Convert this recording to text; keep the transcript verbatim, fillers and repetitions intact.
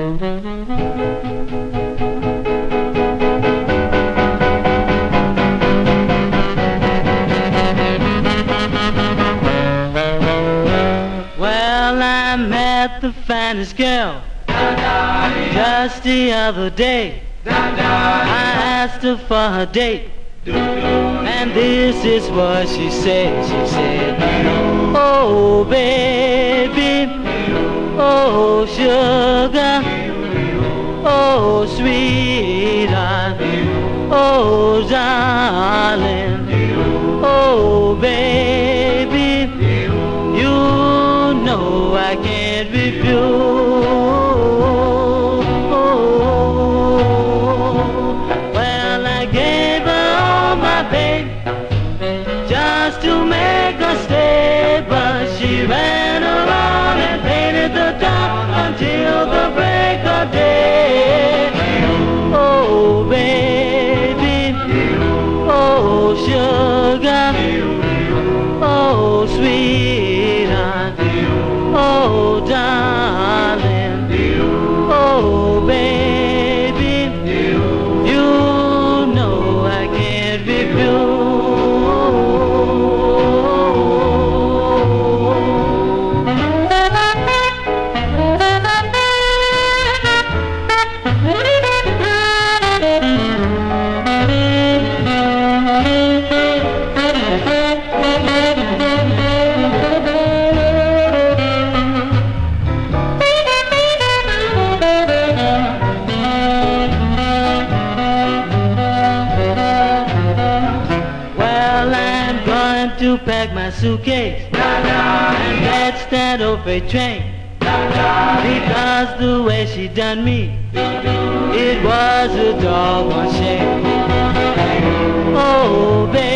Well, I met the finest girl just the other day. I asked her for her date, and this is what she said. She said, oh baby, oh sugar, oh sweetheart, oh darling, oh baby, you know I can't refuse. Well, I gave her all my babe just to make her stay, but she ran around and painted the town until the break of day. Oh baby, oh sugar, oh sweetheart, oh darling, oh baby, you know I can't refuse. To pack my suitcase and catch that old freight train, because the way she done me, it was a doggone shame. Oh baby,